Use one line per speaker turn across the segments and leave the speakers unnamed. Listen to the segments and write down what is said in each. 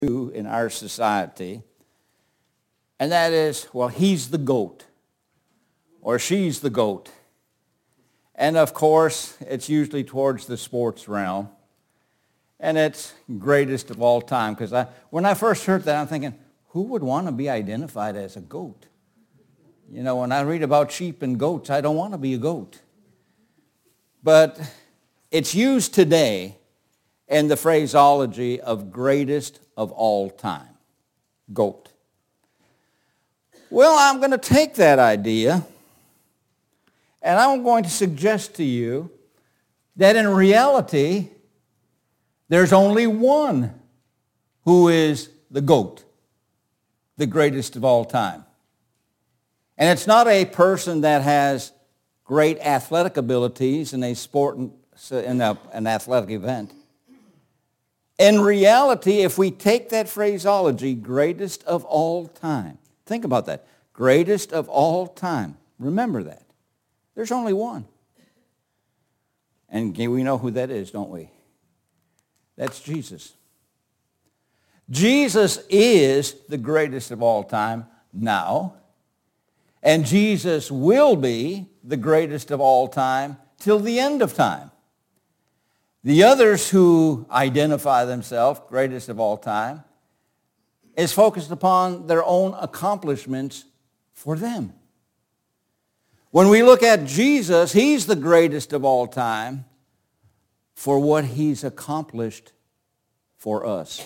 in our society, and that is, well, he's the GOAT, or she's the GOAT. And of course, it's usually towards the sports realm, and it's greatest of all time. Because when I first heard that, I'm thinking, who would want to be identified as a goat? You know, when I read about sheep and goats, I don't want to be a goat. But it's used today in the phraseology of greatest of all time, GOAT. Well, I'm going to take that idea, and I'm going to suggest to you that in reality, there's only one who is the GOAT, the greatest of all time. And it's not a person that has great athletic abilities in a sport, in an athletic event. In reality, if we take that phraseology, greatest of all time, think about that, greatest of all time, remember that. There's only one. And we know who that is, don't we? That's Jesus. Jesus is the greatest of all time now, and Jesus will be the greatest of all time till the end of time. The others who identify themselves greatest of all time is focused upon their own accomplishments for them. When we look at Jesus, he's the greatest of all time for what he's accomplished for us.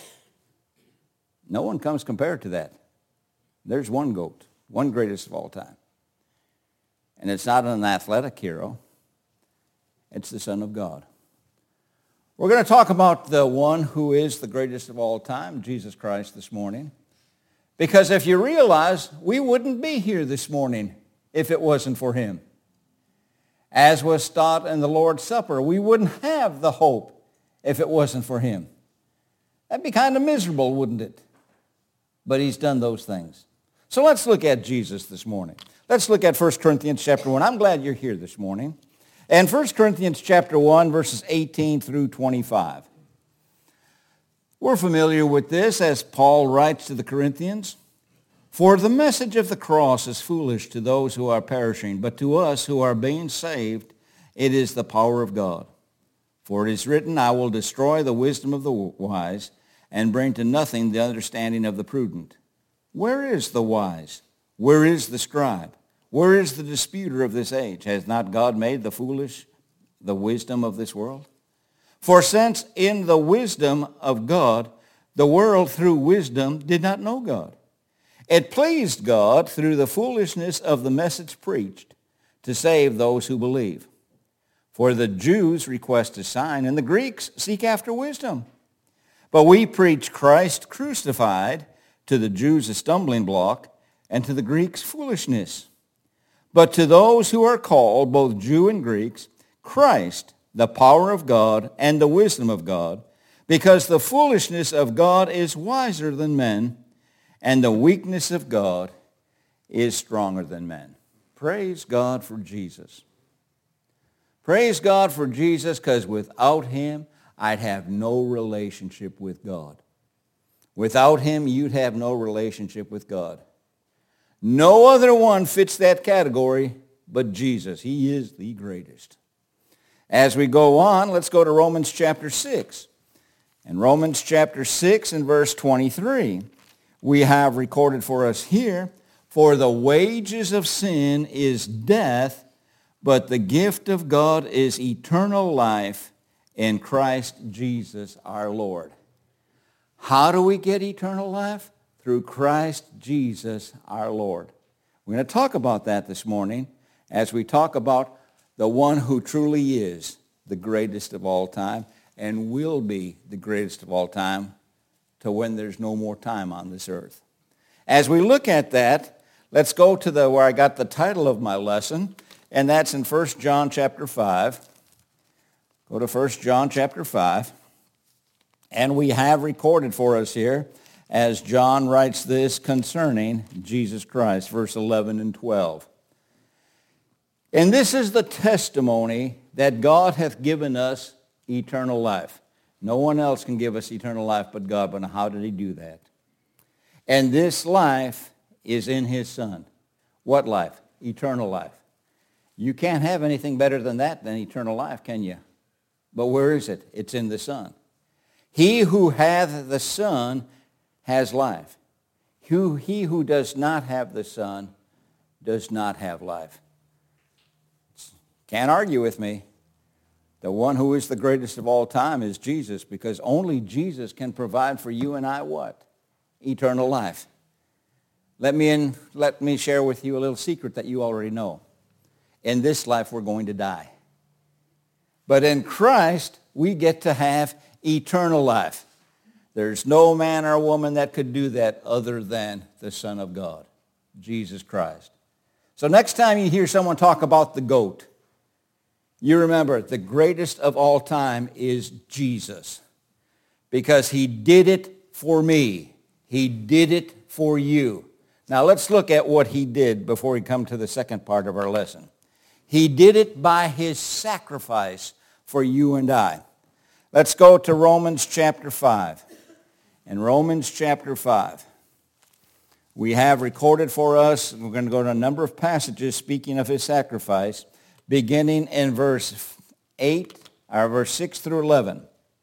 No one comes compared to that. There's one GOAT, one greatest of all time. And it's not an athletic hero. It's the Son of God. We're going to talk about the one who is the greatest of all time, Jesus Christ, this morning. Because if you realize, we wouldn't be here this morning if it wasn't for him. As was taught in the Lord's Supper, we wouldn't have the hope if it wasn't for him. That'd be kind of miserable, wouldn't it? But he's done those things. So let's look at Jesus this morning. Let's look at 1 Corinthians chapter 1. I'm glad you're here this morning. And 1 Corinthians chapter 1, verses 18 through 25. We're familiar with this as Paul writes to the Corinthians. For the message of the cross is foolish to those who are perishing, but to us who are being saved, it is the power of God. For it is written, I will destroy the wisdom of the wise and bring to nothing the understanding of the prudent. Where is the wise? Where is the scribe? Where is the disputer of this age? Has not God made the foolish the wisdom of this world? For since in the wisdom of God, the world through wisdom did not know God, it pleased God through the foolishness of the message preached to save those who believe. For the Jews request a sign, and the Greeks seek after wisdom. But we preach Christ crucified, to the Jews a stumbling block, and to the Greeks foolishness. But to those who are called, both Jew and Greeks, Christ, the power of God and the wisdom of God, because the foolishness of God is wiser than men, and the weakness of God is stronger than men. Praise God for Jesus. Praise God for Jesus, because without him, I'd have no relationship with God. Without him, you'd have no relationship with God. No other one fits that category but Jesus. He is the greatest. As we go on, let's go to Romans chapter 6. In Romans chapter 6 and verse 23, we have recorded for us here, for the wages of sin is death, but the gift of God is eternal life in Christ Jesus our Lord. How do we get eternal life? Through Christ Jesus our Lord. We're going to talk about that this morning as we talk about the one who truly is the greatest of all time and will be the greatest of all time to when there's no more time on this earth. As we look at that, let's go to where I got the title of my lesson, and that's in 1 John chapter 5. Go to 1 John chapter 5. And we have recorded for us here, as John writes this concerning Jesus Christ, verse 11 and 12. And this is the testimony that God hath given us eternal life. No one else can give us eternal life but God. But how did he do that? And this life is in his Son. What life? Eternal life. You can't have anything better than that than eternal life, can you? But where is it? It's in the Son. He who hath the Son has life. He who does not have the Son does not have life. Can't argue with me. The one who is the greatest of all time is Jesus, because only Jesus can provide for you and I what? Eternal life. Let me share with you a little secret that you already know. In this life, we're going to die. But in Christ, we get to have eternal life. There's no man or woman that could do that other than the Son of God, Jesus Christ. So next time you hear someone talk about the goat, you remember the greatest of all time is Jesus, because he did it for me. He did it for you. Now let's look at what he did before we come to the second part of our lesson. He did it by his sacrifice for you and I. Let's go to Romans chapter 5. In Romans chapter 5, we have recorded for us, we're going to go to a number of passages speaking of his sacrifice, beginning in verse 6 through 11.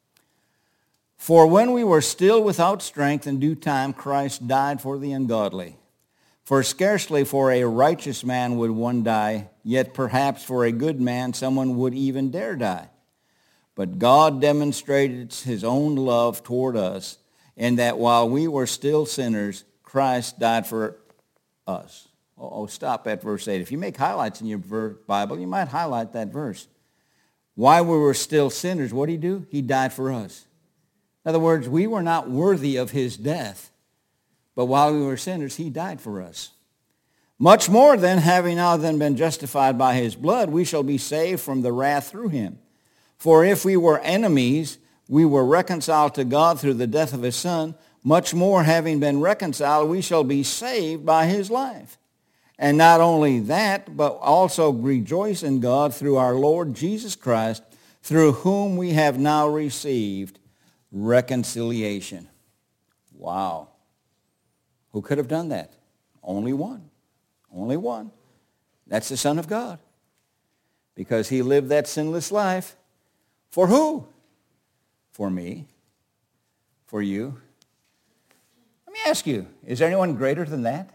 For when we were still without strength, in due time Christ died for the ungodly. For scarcely for a righteous man would one die, yet perhaps for a good man someone would even dare die. But God demonstrated his own love toward us, in that while we were still sinners, Christ died for us. Stop at verse 8. If you make highlights in your Bible, you might highlight that verse. While we were still sinners, what did he do? He died for us. In other words, we were not worthy of his death, but while we were sinners, he died for us. Much more then, having now then been justified by his blood, we shall be saved from the wrath through him. For if we were enemies, we were reconciled to God through the death of his Son. Much more, having been reconciled, we shall be saved by his life. And not only that, but also rejoice in God through our Lord Jesus Christ, through whom we have now received reconciliation. Wow. Who could have done that? Only one. Only one. That's the Son of God. Because he lived that sinless life. For who? For me. For you. Let me ask you, is there anyone greater than that?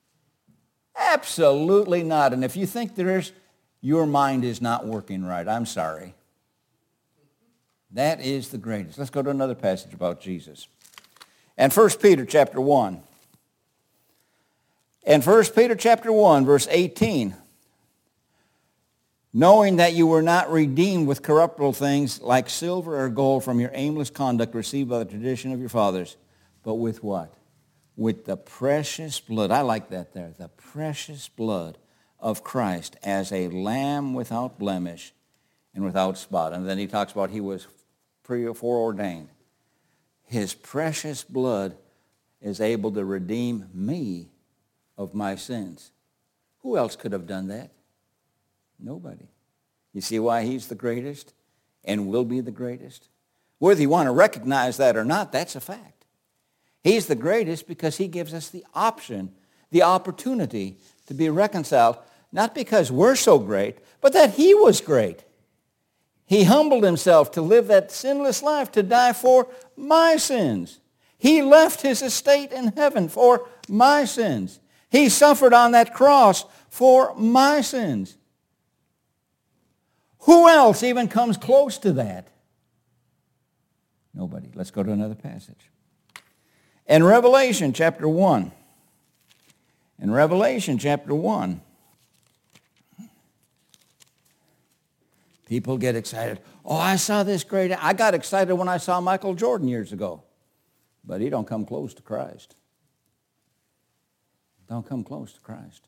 Absolutely not. And if you think there is, your mind is not working right. I'm sorry. That is the greatest. Let's go to another passage about Jesus. And 1 Peter chapter 1. In 1 Peter chapter 1, verse 18, knowing that you were not redeemed with corruptible things like silver or gold from your aimless conduct received by the tradition of your fathers, but with what? With the precious blood. I like that there. The precious blood of Christ as a lamb without blemish and without spot. And then he talks about he was foreordained. His precious blood is able to redeem me of my sins. Who else could have done that? Nobody. You see why he's the greatest and will be the greatest? Whether you want to recognize that or not, that's a fact. He's the greatest because he gives us the option, the opportunity to be reconciled, not because we're so great, but that he was great. He humbled himself to live that sinless life, to die for my sins. He left his estate in heaven for my sins. He suffered on that cross for my sins. Who else even comes close to that? Nobody. Let's go to another passage. In Revelation chapter 1. In Revelation chapter 1. People get excited. Oh, I saw this great. I got excited when I saw Michael Jordan years ago. But he don't come close to Christ. Don't come close to Christ.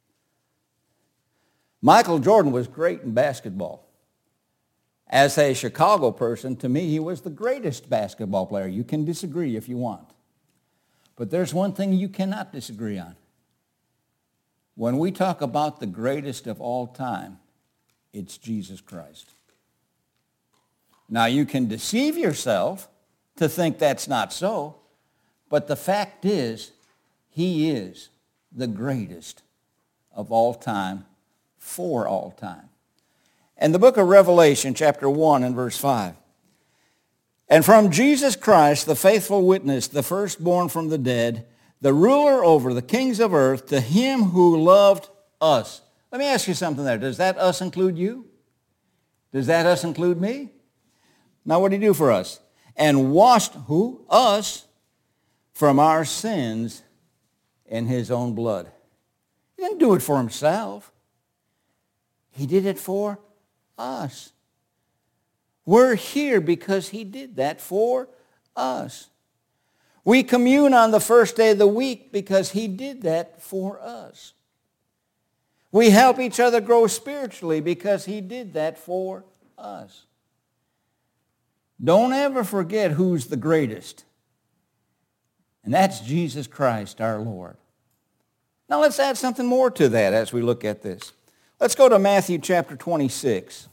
Michael Jordan was great in basketball. As a Chicago person, to me, he was the greatest basketball player. You can disagree if you want. But there's one thing you cannot disagree on. When we talk about the greatest of all time, it's Jesus Christ. Now, you can deceive yourself to think that's not so, but the fact is, he is the greatest of all time, for all time. And the book of Revelation, chapter 1 and verse 5. And from Jesus Christ, the faithful witness, the firstborn from the dead, the ruler over the kings of earth, to him who loved us. Let me ask you something there. Does that us include you? Does that us include me? Now, what did he do for us? And washed, who? Us, from our sins in his own blood. He didn't do it for himself. He did it for us. We're here because he did that for us. We commune on the first day of the week because he did that for us. We help each other grow spiritually because he did that for us. Don't ever forget who's the greatest. And that's Jesus Christ, our Lord. Now let's add something more to that as we look at this. Let's go to Matthew chapter 26.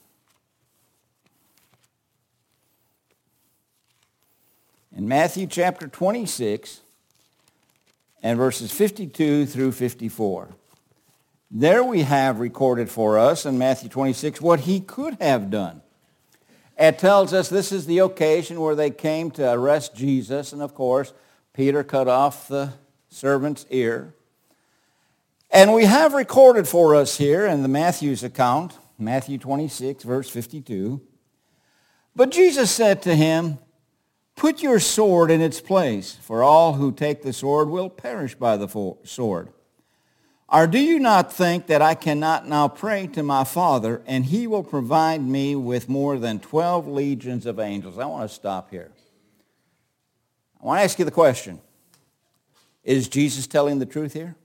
In Matthew chapter 26 and verses 52 through 54. There we have recorded for us in Matthew 26 what he could have done. It tells us this is the occasion where they came to arrest Jesus, and of course, Peter cut off the servant's ear. And we have recorded for us here in the Matthew's account, Matthew 26, verse 52, but Jesus said to him, put your sword in its place, for all who take the sword will perish by the sword. Or do you not think that I cannot now pray to my Father, and he will provide me with more than 12 legions of angels? I want to stop here. I want to ask you the question. Is Jesus telling the truth here?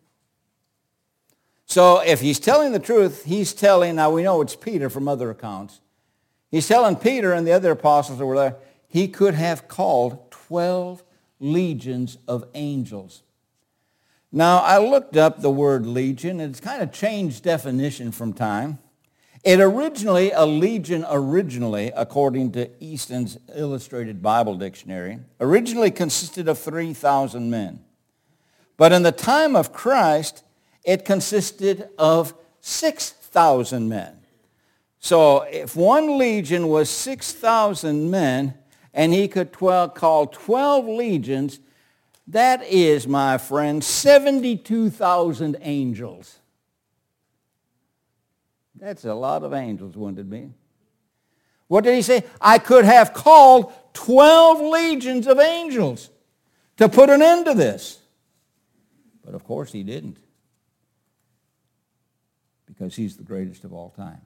So if he's telling the truth, he's telling, now we know it's Peter from other accounts. He's telling Peter and the other apostles that were there, he could have called 12 legions of angels. Now, I looked up the word legion, and it's kind of changed definition from time. A legion originally, according to Easton's Illustrated Bible Dictionary, originally consisted of 3,000 men. But in the time of Christ, it consisted of 6,000 men. So if one legion was 6,000 men, and he could call 12 legions, that is, my friend, 72,000 angels. That's a lot of angels, wouldn't it be? What did he say? I could have called 12 legions of angels to put an end to this. But of course he didn't. Because he's the greatest of all time.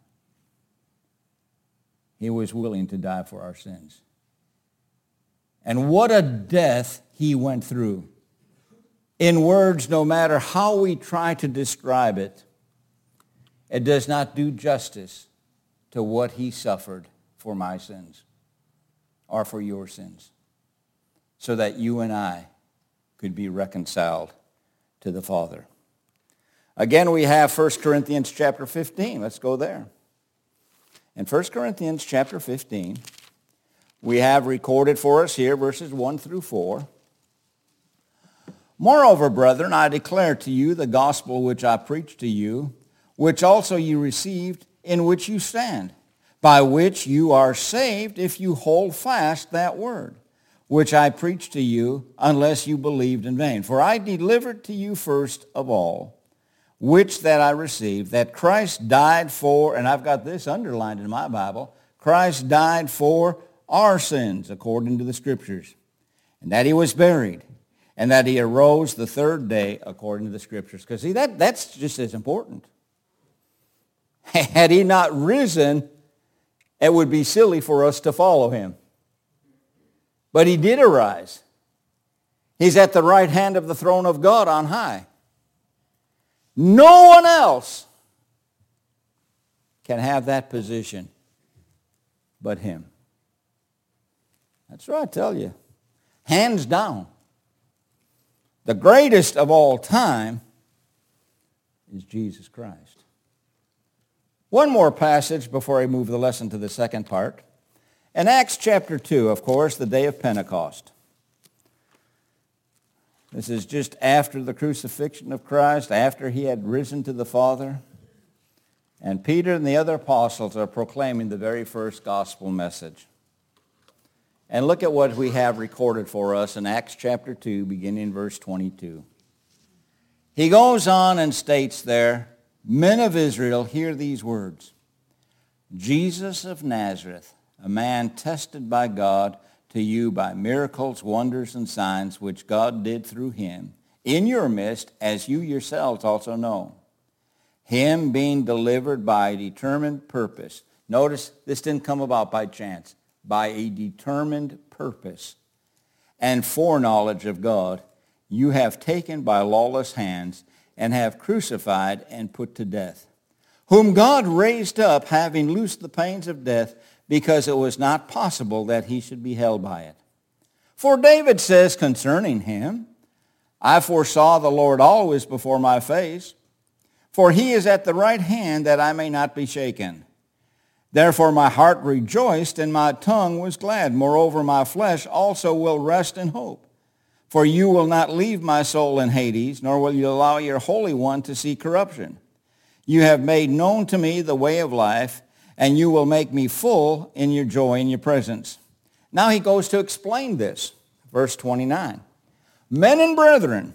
He was willing to die for our sins. And what a death he went through. In words, no matter how we try to describe it, it does not do justice to what he suffered for my sins or for your sins, so that you and I could be reconciled to the Father. Again, we have 1 Corinthians chapter 15. Let's go there. In 1 Corinthians chapter 15, we have recorded for us here verses 1 through 4. Moreover, brethren, I declare to you the gospel which I preached to you, which also you received, in which you stand, by which you are saved if you hold fast that word, which I preached to you, unless you believed in vain. For I delivered to you first of all, which that I received, that Christ died for, and I've got this underlined in my Bible, Christ died for our sins, according to the Scriptures, and that he was buried, and that he arose the third day, according to the Scriptures. Because see, that's just as important. Had he not risen, it would be silly for us to follow him. But he did arise. He's at the right hand of the throne of God on high. No one else can have that position but him. That's what I tell you. Hands down. The greatest of all time is Jesus Christ. One more passage before I move the lesson to the second part. In Acts chapter 2, of course, the day of Pentecost. This is just after the crucifixion of Christ, after he had risen to the Father. And Peter and the other apostles are proclaiming the very first gospel message. And look at what we have recorded for us in Acts chapter 2, beginning in verse 22. He goes on and states there, "Men of Israel, hear these words. Jesus of Nazareth, a man tested by God to you by miracles, wonders, and signs which God did through him in your midst, as you yourselves also know. Him being delivered by a determined purpose." Notice this didn't come about by chance. By a determined purpose and foreknowledge of God, you have taken by lawless hands and have crucified and put to death, whom God raised up, having loosed the pains of death, because it was not possible that he should be held by it. For David says concerning him, "I foresaw the Lord always before my face, for he is at the right hand that I may not be shaken. Therefore my heart rejoiced and my tongue was glad. Moreover, my flesh also will rest in hope. For you will not leave my soul in Hades, nor will you allow your Holy One to see corruption. You have made known to me the way of life, and you will make me full in your joy in your presence." Now he goes to explain this. Verse 29. "Men and brethren,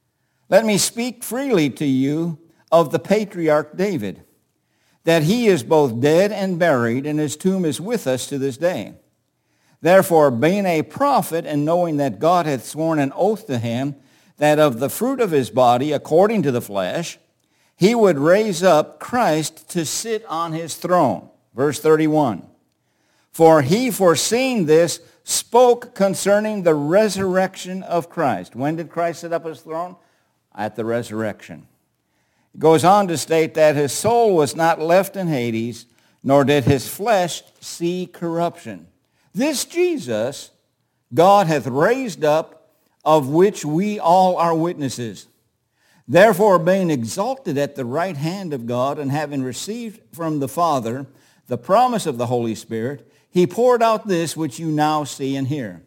let me speak freely to you of the patriarch David, that he is both dead and buried, and his tomb is with us to this day. Therefore, being a prophet, and knowing that God hath sworn an oath to him, that of the fruit of his body, according to the flesh, he would raise up Christ to sit on his throne." Verse 31. "For he, foreseeing this, spoke concerning the resurrection of Christ." When did Christ sit up his throne? At the resurrection. It goes on to state that his soul was not left in Hades, nor did his flesh see corruption. This Jesus God hath raised up, of which we all are witnesses. Therefore, being exalted at the right hand of God, and having received from the Father the promise of the Holy Spirit, he poured out this which you now see and hear.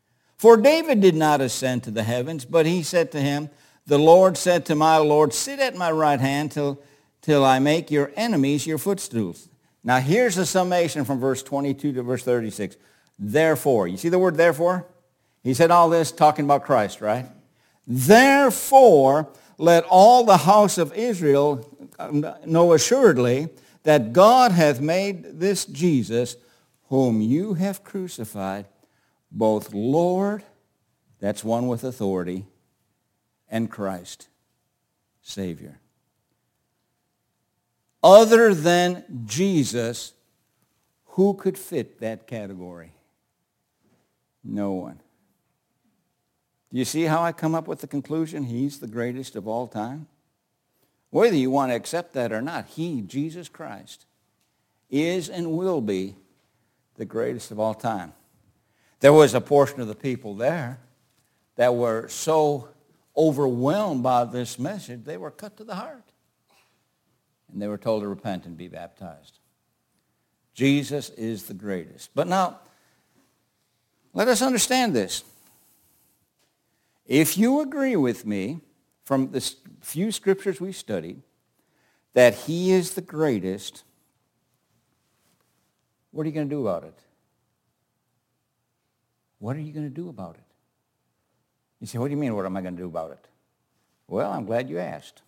For David did not ascend to the heavens, but he said to him, the Lord said to my Lord, sit at my right hand till I make your enemies your footstools. Now here's the summation from verse 22 to verse 36. Therefore, you see the word therefore? He said all this talking about Christ, right? Therefore, let all the house of Israel know assuredly that God hath made this Jesus, whom you have crucified, both Lord, that's one with authority, and Christ, Savior. Other than Jesus, who could fit that category? No one. Do you see how I come up with the conclusion? He's the greatest of all time. Whether you want to accept that or not, he, Jesus Christ, is and will be the greatest of all time. There was a portion of the people there that were so overwhelmed by this message, they were cut to the heart. And they were told to repent and be baptized. Jesus is the greatest. But now, let us understand this. If you agree with me from the few scriptures we studied that he is the greatest, what are you going to do about it? What are you going to do about it? You say, what do you mean, what am I going to do about it? Well, I'm glad you asked.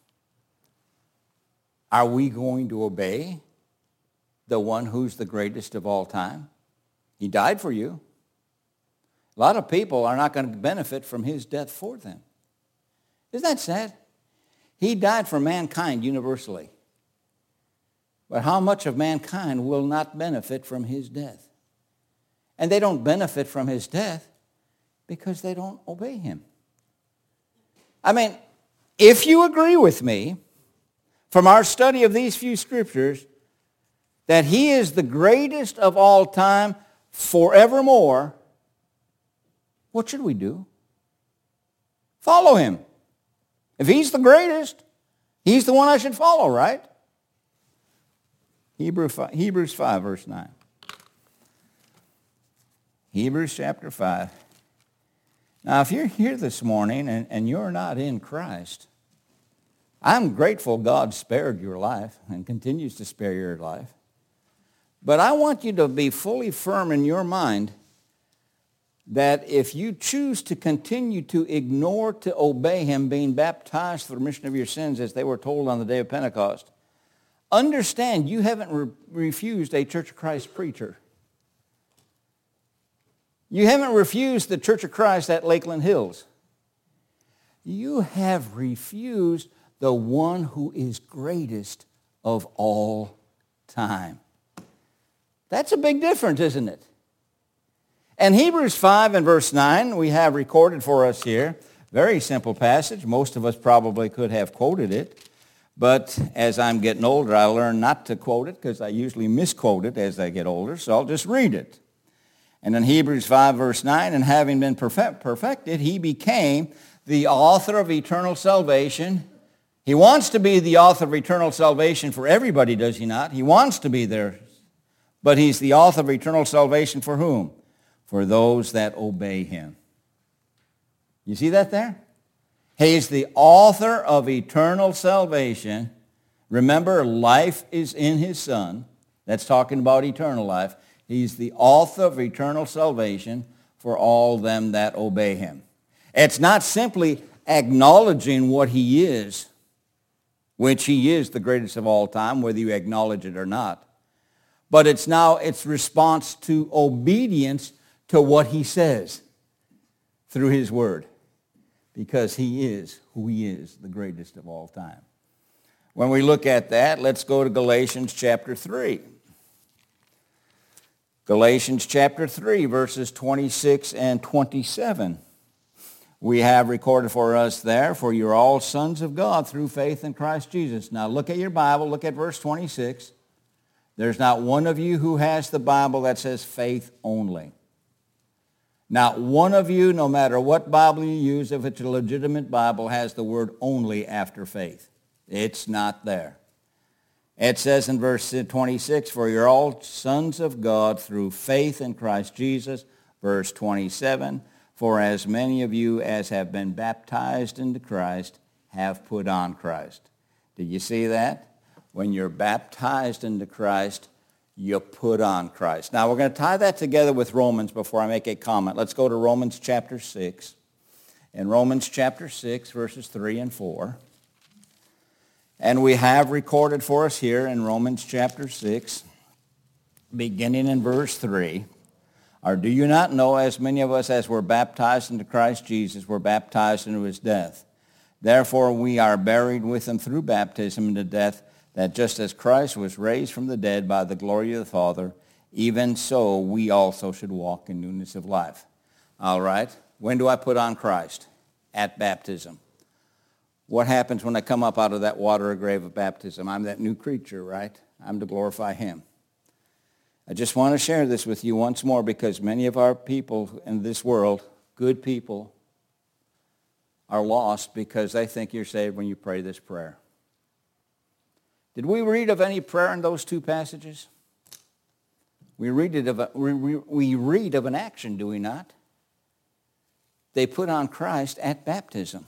Are we going to obey the one who's the greatest of all time? He died for you. A lot of people are not going to benefit from his death for them. Isn't that sad? He died for mankind universally. But how much of mankind will not benefit from his death? And they don't benefit from his death because they don't obey him. I mean, if you agree with me from our study of these few scriptures that he is the greatest of all time forevermore, what should we do? Follow him. If he's the greatest, he's the one I should follow, right? Hebrews 5, verse 9. Hebrews chapter 5. Now, if you're here this morning and you're not in Christ, I'm grateful God spared your life and continues to spare your life. But I want you to be fully firm in your mind that if you choose to continue to ignore to obey him, being baptized for the remission of your sins as they were told on the day of Pentecost, understand you haven't refused a Church of Christ preacher. You haven't refused the Church of Christ at Lakeland Hills. You have refused the one who is greatest of all time. That's a big difference, isn't it? And Hebrews 5 and verse 9, we have recorded for us here. Very simple passage. Most of us probably could have quoted it. But as I'm getting older, I learn not to quote it because I usually misquote it as I get older. So I'll just read it. And in Hebrews 5 verse 9, and having been perfected, he became the author of eternal salvation. He wants to be the author of eternal salvation for everybody, does he not? He wants to be there. But he's the author of eternal salvation for whom? For those that obey him. You see that there? He's the author of eternal salvation. Remember, life is in his Son. That's talking about eternal life. He's the author of eternal salvation for all them that obey him. It's not simply acknowledging what he is, which he is the greatest of all time, whether you acknowledge it or not. But it's response to obedience to what he says through his word, because he is who he is, the greatest of all time. When we look at that, let's go to Galatians chapter 3. Galatians chapter 3, verses 26 and 27. We have recorded for us there, for you're all sons of God through faith in Christ Jesus. Now look at your Bible, look at verse 26. There's not one of you who has the Bible that says faith only. Not one of you, no matter what Bible you use, if it's a legitimate Bible, has the word only after faith. It's not there. It says in verse 26, for you're all sons of God through faith in Christ Jesus. Verse 27, for as many of you as have been baptized into Christ have put on Christ. Did you see that? When you're baptized into Christ, you put on Christ. Now, we're going to tie that together with Romans before I make a comment. Let's go to Romans chapter 6. In Romans chapter 6, verses 3 and 4. And we have recorded for us here in Romans chapter 6, beginning in verse 3. Or do you not know, as many of us as were baptized into Christ Jesus were baptized into his death? Therefore we are buried with him through baptism into death, that just as Christ was raised from the dead by the glory of the Father, even so we also should walk in newness of life. All right. When do I put on Christ? At baptism. What happens when I come up out of that water or grave of baptism? I'm that new creature, right? I'm to glorify him. I just want to share this with you once more because many of our people in this world, good people, are lost because they think you're saved when you pray this prayer. Did we read of any prayer in those two passages? We read of an action, do we not? They put on Christ at baptism.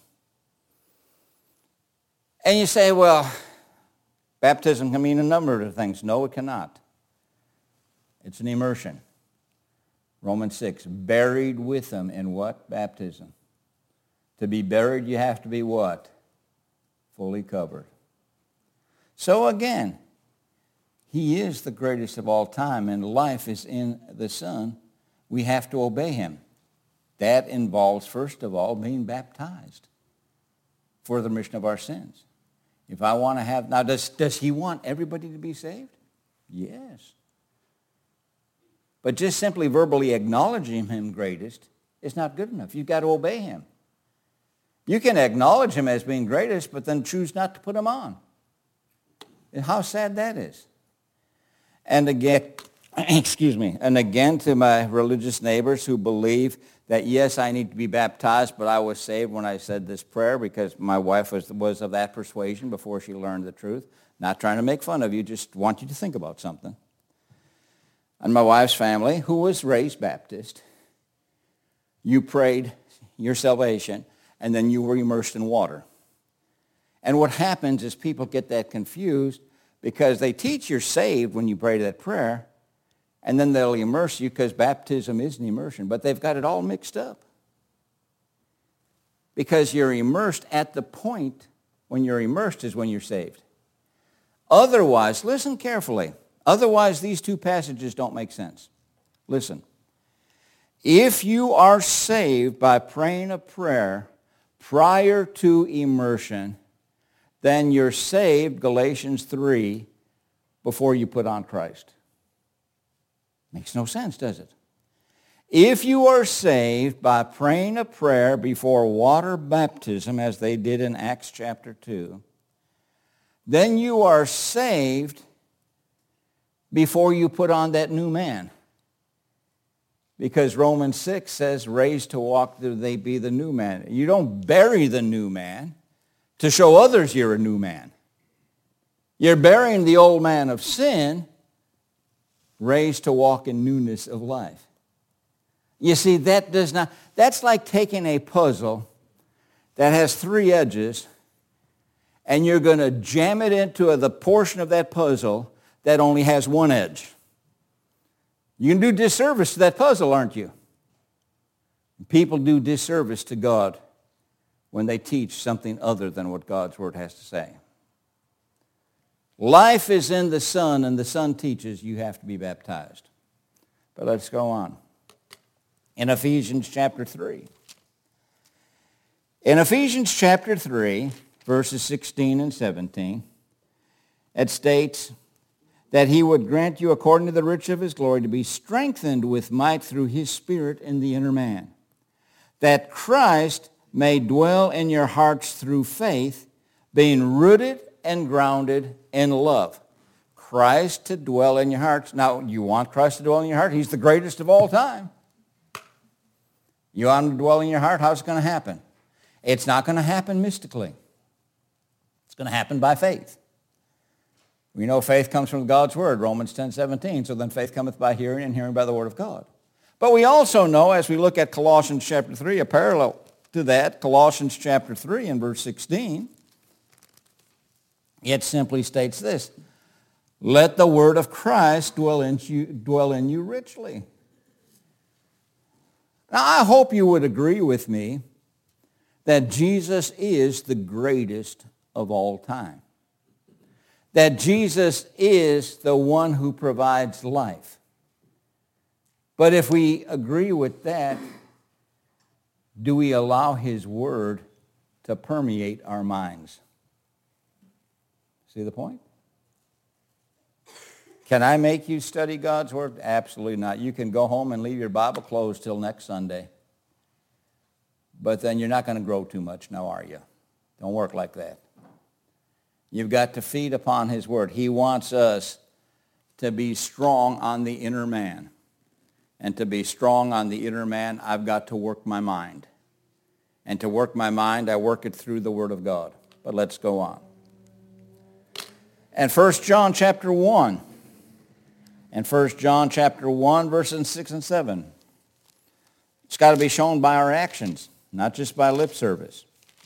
And you say, well, baptism can mean a number of things. No, it cannot. It's an immersion. Romans 6, buried with him in what? Baptism. To be buried, you have to be what? Fully covered. So again, he is the greatest of all time, and life is in the Son. We have to obey him. That involves, first of all, being baptized for the remission of our sins. If I want to have, now does he want everybody to be saved? Yes. But just simply verbally acknowledging him greatest is not good enough. You've got to obey him. You can acknowledge him as being greatest, but then choose not to put him on. And how sad that is. And again, and again to my religious neighbors who believe that, yes, I need to be baptized, but I was saved when I said this prayer because my wife was of that persuasion before she learned the truth. Not trying to make fun of you, just want you to think about something. And my wife's family, who was raised Baptist, you prayed your salvation, and then you were immersed in water. And what happens is people get that confused because they teach you're saved when you pray that prayer, and then they'll immerse you because baptism is an immersion, but they've got it all mixed up. Because you're immersed at the point when you're immersed is when you're saved. Otherwise, listen carefully, otherwise these two passages don't make sense. Listen. If you are saved by praying a prayer prior to immersion, then you're saved, Galatians 3, before you put on Christ. Makes no sense, does it? If you are saved by praying a prayer before water baptism, as they did in Acts chapter 2, then you are saved before you put on that new man. Because Romans 6 says, raised to walk, though they be the new man. You don't bury the new man to show others you're a new man. You're burying the old man of sin, raised to walk in newness of life. You see, that's like taking a puzzle that has 3 edges, and you're going to jam it into the portion of that puzzle that only has 1 edge. You can do disservice to that puzzle, aren't you? People do disservice to God when they teach something other than what God's Word has to say. Life is in the Son, and the Son teaches you have to be baptized. But let's go on. In Ephesians chapter 3. In Ephesians chapter 3, verses 16 and 17, it states that he would grant you according to the riches of his glory to be strengthened with might through his Spirit in the inner man, that Christ may dwell in your hearts through faith, being rooted and grounded in love. Christ to dwell in your hearts. Now, you want Christ to dwell in your heart? He's the greatest of all time. You want him to dwell in your heart? How's it going to happen? It's not going to happen mystically. It's going to happen by faith. We know faith comes from God's Word, Romans 10:17. So then faith cometh by hearing, and hearing by the Word of God. But we also know, as we look at Colossians chapter 3, a parallel to that, Colossians chapter 3 and verse 16, it simply states this: let the word of Christ dwell in you richly. Now, I hope you would agree with me that Jesus is the greatest of all time. That Jesus is the one who provides life. But if we agree with that, do we allow his word to permeate our minds? See the point? Can I make you study God's word? Absolutely not. You can go home and leave your Bible closed till next Sunday. But then you're not going to grow too much now, are you? Don't work like that. You've got to feed upon his word. He wants us to be strong on the inner man. And to be strong on the inner man, I've got to work my mind. And to work my mind, I work it through the word of God. But let's go on. And 1 John chapter 1. And 1 John chapter 1, verses 6 and 7. It's got to be shown by our actions, not just by lip service.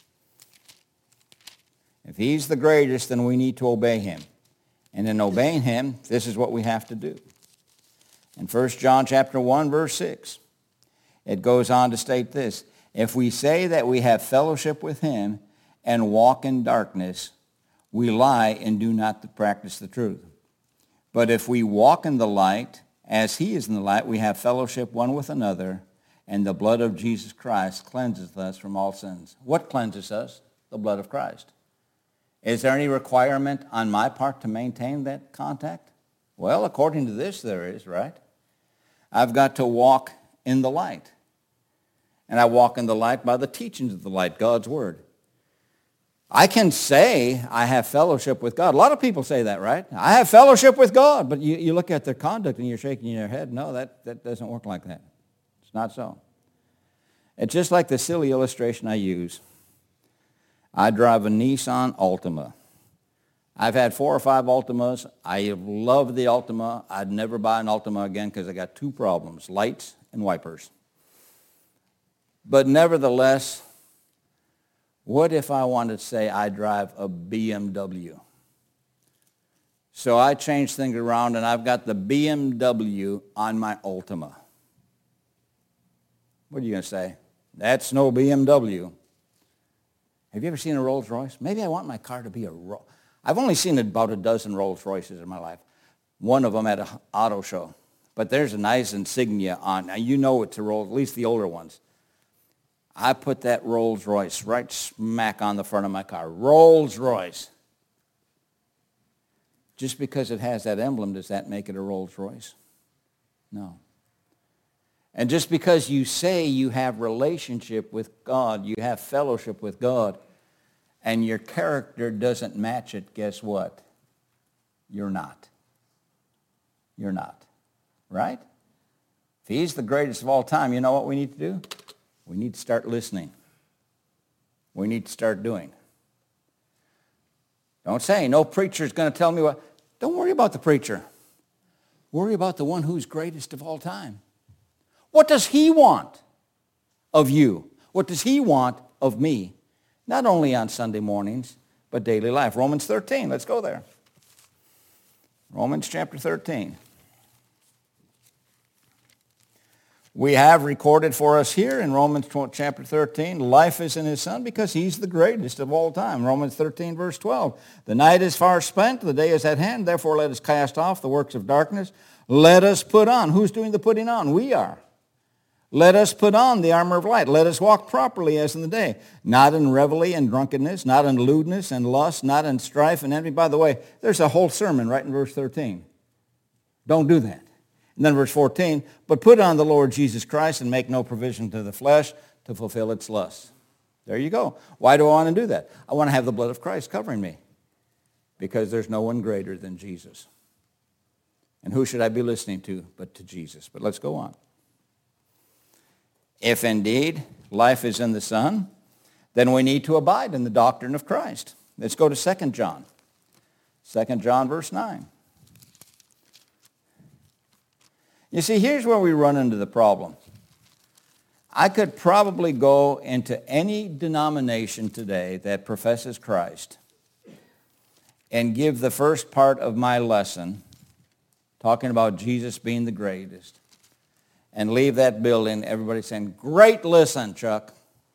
If he's the greatest, then we need to obey him. And in obeying him, this is what we have to do. In 1 John chapter 1, verse 6, it goes on to state this: if we say that we have fellowship with him and walk in darkness, we lie and do not practice the truth. But if we walk in the light, as he is in the light, we have fellowship one with another, and the blood of Jesus Christ cleanses us from all sins. What cleanses us? The blood of Christ. Is there any requirement on my part to maintain that contact? Well, according to this, there is, right? I've got to walk in the light. And I walk in the light by the teachings of the light, God's word. I can say I have fellowship with God. A lot of people say that, right? I have fellowship with God. But you look at their conduct and you're shaking your head. No, that doesn't work like that. It's not so. It's just like the silly illustration I use. I drive a Nissan Altima. I've had 4 or 5 Altimas. I love the Altima. I'd never buy an Altima again because I got 2 problems: lights and wipers. But nevertheless, what if I wanted to say I drive a BMW? So I changed things around, and I've got the BMW on my Altima. What are you going to say? That's no BMW. Have you ever seen a Rolls Royce? Maybe I want my car to be a Rolls. I've only seen about a dozen Rolls Royces in my life. One of them at an auto show. But there's a nice insignia on. Now, you know it's a Rolls, at least the older ones. I put that Rolls Royce right smack on the front of my car. Rolls Royce. Just because it has that emblem, does that make it a Rolls Royce? No. And just because you say you have relationship with God, you have fellowship with God, and your character doesn't match it, guess what? You're not. You're not. Right? If he's the greatest of all time, you know what we need to do? We need to start listening. We need to start doing. Don't say, no preacher's going to tell me what. Don't worry about the preacher. Worry about the one who's greatest of all time. What does he want of you? What does he want of me? Not only on Sunday mornings, but daily life. Romans 13, let's go there. Romans chapter 13. We have recorded for us here in Romans chapter 13, life is in his Son because he's the greatest of all time. Romans 13, verse 12. The night is far spent, the day is at hand, therefore let us cast off the works of darkness. Let us put on. Who's doing the putting on? We are. Let us put on the armor of light. Let us walk properly as in the day, not in revelry and drunkenness, not in lewdness and lust, not in strife and envy. By the way, there's a whole sermon right in verse 13. Don't do that. And then verse 14, but put on the Lord Jesus Christ and make no provision to the flesh to fulfill its lusts. There you go. Why do I want to do that? I want to have the blood of Christ covering me because there's no one greater than Jesus. And who should I be listening to but to Jesus? But let's go on. If indeed life is in the Son, then we need to abide in the doctrine of Christ. Let's go to 2 John. 2 John verse 9. You see, here's where we run into the problem. I could probably go into any denomination today that professes Christ and give the first part of my lesson talking about Jesus being the greatest and leave that building, everybody saying, great listen, Chuck.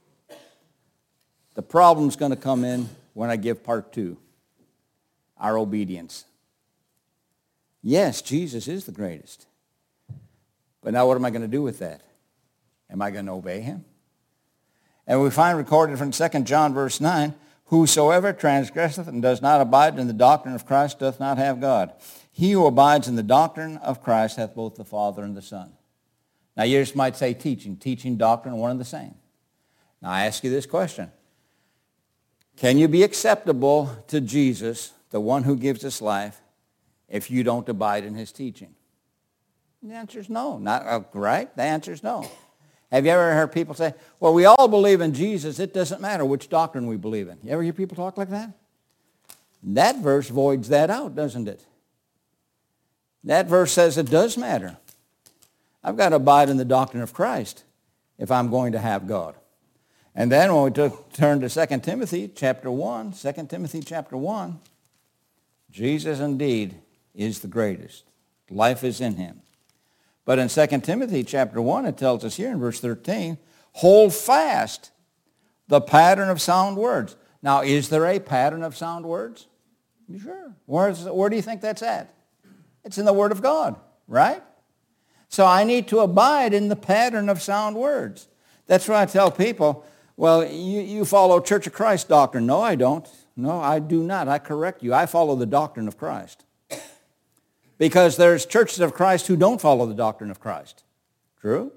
The problem's going to come in when I give part 2, our obedience. Yes, Jesus is the greatest. But now what am I going to do with that? Am I going to obey him? And we find recorded from 2 John verse 9, whosoever transgresseth and does not abide in the doctrine of Christ doth not have God. He who abides in the doctrine of Christ hath both the Father and the Son. Now you just might say teaching. Teaching, doctrine, one and the same. Now I ask you this question. Can you be acceptable to Jesus, the one who gives us life, if you don't abide in his teaching? The answer is no. Not right? The answer is no. Have you ever heard people say, well, we all believe in Jesus. It doesn't matter which doctrine we believe in. You ever hear people talk like that? That verse voids that out, doesn't it? That verse says it does matter. I've got to abide in the doctrine of Christ if I'm going to have God. And then when we turn to 2 Timothy chapter 1, 2 Timothy chapter 1, Jesus indeed is the greatest. Life is in him. But in 2 Timothy chapter 1, it tells us here in verse 13, hold fast the pattern of sound words. Now, is there a pattern of sound words? Sure. Where do you think that's at? It's in the Word of God, right? So I need to abide in the pattern of sound words. That's why I tell people, well, you follow Church of Christ doctrine. No, I don't. No, I do not. I correct you. I follow the doctrine of Christ. Because there's churches of Christ who don't follow the doctrine of Christ. True?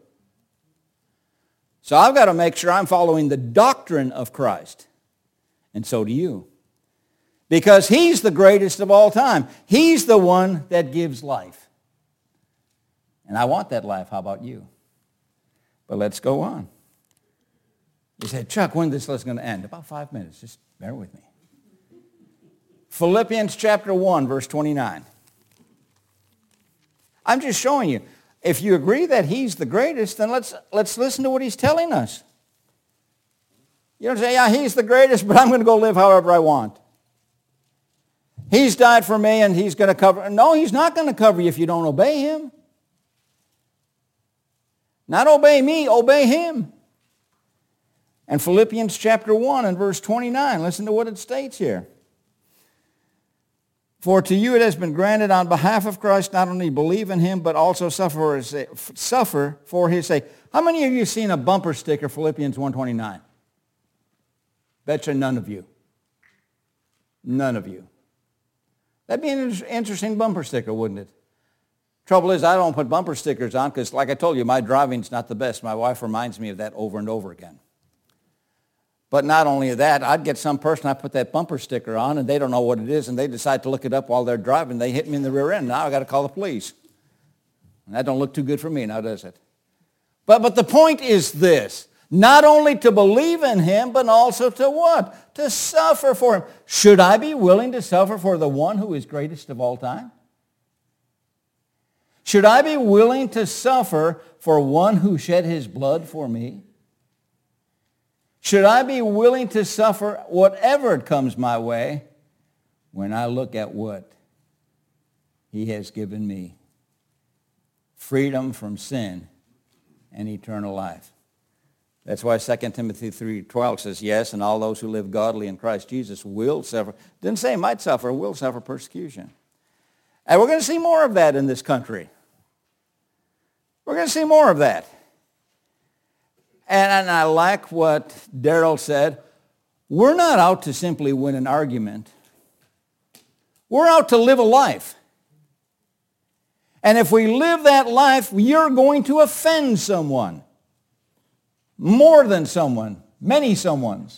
So I've got to make sure I'm following the doctrine of Christ. And so do you. Because he's the greatest of all time. He's the one that gives life. And I want that life. How about you? But let's go on. You said, Chuck, when is this lesson going to end? About 5 minutes. Just bear with me. Philippians chapter 1, verse 29. I'm just showing you. If you agree that he's the greatest, then let's listen to what he's telling us. You don't say, yeah, he's the greatest, but I'm going to go live however I want. He's died for me and he's going to cover. No, he's not going to cover you if you don't obey him. Not obey me, obey him. And Philippians chapter 1 and verse 29, listen to what it states here. For to you it has been granted on behalf of Christ not only believe in him, but also suffer for his sake. How many of you have seen a bumper sticker, Philippians 1:29? Betcha none of you. None of you. That'd be an interesting bumper sticker, wouldn't it? Trouble is, I don't put bumper stickers on because, like I told you, my driving's not the best. My wife reminds me of that over and over again. But not only that, I'd get some person, I put that bumper sticker on, and they don't know what it is, and they decide to look it up while they're driving. They hit me in the rear end. Now I got to call the police. And that don't look too good for me now, does it? But the point is this. Not only to believe in him, but also to what? To suffer for him. Should I be willing to suffer for the one who is greatest of all time? Should I be willing to suffer for one who shed his blood for me? Should I be willing to suffer whatever comes my way when I look at what he has given me? Freedom from sin and eternal life. That's why 2 Timothy 3:12 says, yes, and all those who live godly in Christ Jesus will suffer. Didn't say might suffer, will suffer persecution. And we're going to see more of that in this country. We're going to see more of that. And I like what Daryl said. We're not out to simply win an argument. We're out to live a life. And if we live that life, you're going to offend someone. More than someone. Many someones.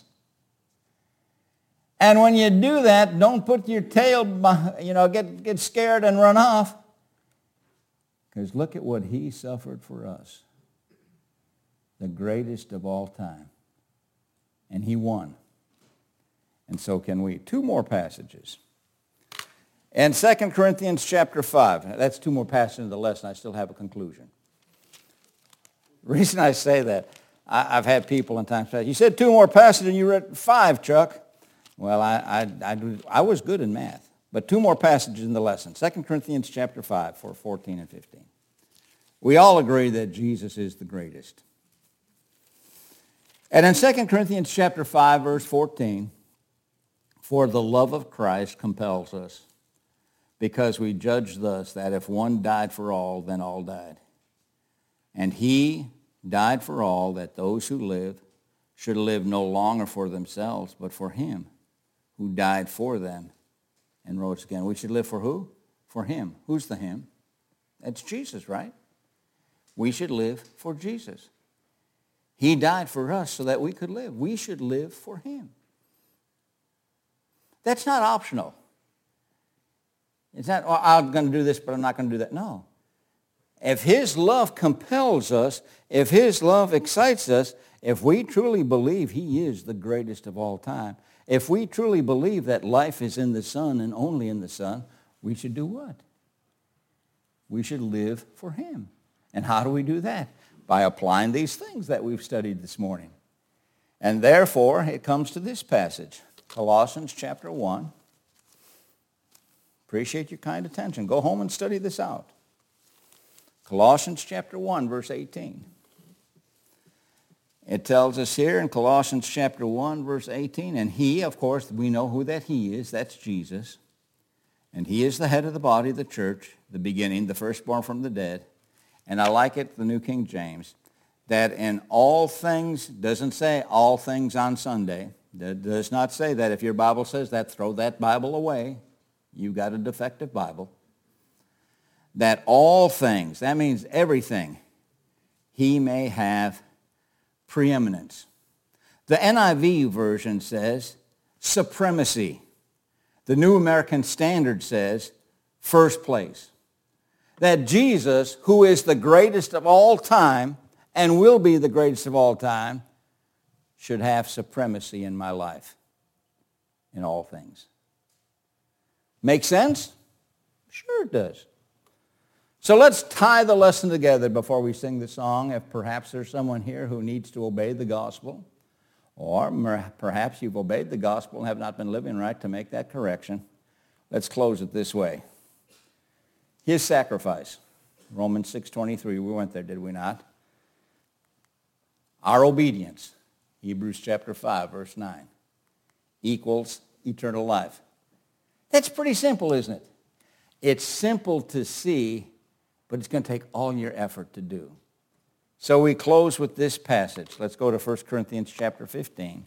And when you do that, don't put your tail, get scared and run off. Because look at what he suffered for us. The greatest of all time. And he won. And so can we. Two more passages. And 2 Corinthians chapter 5. That's two more passages of the lesson. I still have a conclusion. The reason I say that, I've had people in times say, you said two more passages and you read 5, Chuck. Well, I was good in math. But two more passages in the lesson. 2 Corinthians chapter 5 for 14 and 15. We all agree that Jesus is the greatest. And in 2 Corinthians chapter 5, verse 14, for the love of Christ compels us, because we judge thus that if one died for all, then all died. And he died for all, that those who live should live no longer for themselves, but for him who died for them and rose again. We should live for who? For him. Who's the him? That's Jesus, right? We should live for Jesus. He died for us so that we could live. We should live for him. That's not optional. It's not, oh, I'm going to do this, but I'm not going to do that. No. If his love compels us, if his love excites us, if we truly believe he is the greatest of all time, if we truly believe that life is in the Son and only in the Son, we should do what? We should live for him. And how do we do that? By applying these things that we've studied this morning. And therefore, it comes to this passage, Colossians chapter 1. Appreciate your kind attention. Go home and study this out. Colossians chapter 1, verse 18. It tells us here in Colossians chapter 1, verse 18, and he, of course, we know who that he is. That's Jesus. And he is the head of the body of the church, the beginning, the firstborn from the dead. And I like it, the New King James, that in all things, doesn't say all things on Sunday. That does not say that. If your Bible says that, throw that Bible away. You've got a defective Bible. That all things, that means everything, he may have preeminence. The NIV version says supremacy. The New American Standard says first place. That Jesus, who is the greatest of all time and will be the greatest of all time, should have supremacy in my life in all things. Make sense? Sure it does. So let's tie the lesson together before we sing the song. If perhaps there's someone here who needs to obey the gospel, Or perhaps you've obeyed the gospel and have not been living right to make that correction. Let's close it this way. His sacrifice, Romans 6:23, we went there, did we not? Our obedience, Hebrews chapter 5, verse 9, equals eternal life. That's pretty simple, isn't it? It's simple to see, but it's going to take all your effort to do. So we close with this passage. Let's go to 1 Corinthians chapter 15.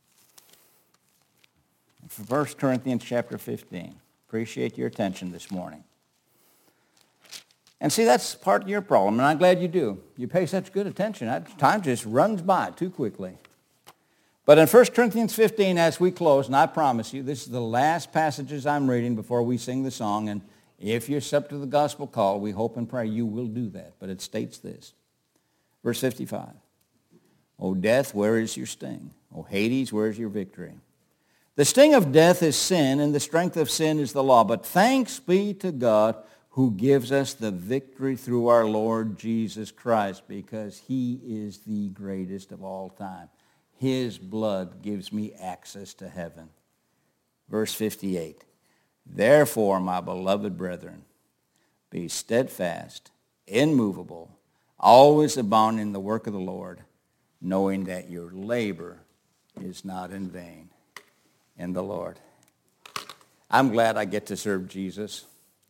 1 Corinthians chapter 15. Appreciate your attention this morning. And see, that's part of your problem, and I'm glad you do. You pay such good attention. Time just runs by too quickly. But in 1 Corinthians 15, as we close, and I promise you, this is the last passages I'm reading before we sing the song, and if you accept the gospel call, we hope and pray you will do that. But it states this. Verse 55. O death, where is your sting? O Hades, where is your victory? The sting of death is sin, and the strength of sin is the law. But thanks be to God who gives us the victory through our Lord Jesus Christ, because he is the greatest of all time. His blood gives me access to heaven. Verse 58. Therefore, my beloved brethren, be steadfast, immovable, always abounding in the work of the Lord, knowing that your labor is not in vain in the Lord. I'm glad I get to serve Jesus,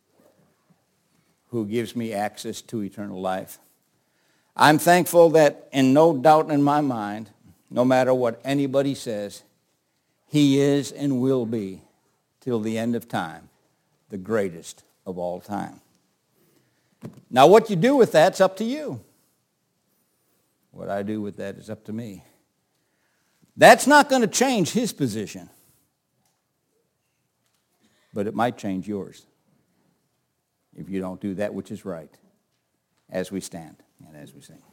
who gives me access to eternal life. I'm thankful that in no doubt in my mind, no matter what anybody says, he is and will be, till the end of time, the greatest of all time. Now, what you do with that's up to you. What I do with that is up to me. That's not going to change his position, but it might change yours if you don't do that which is right, as we stand and as we sing.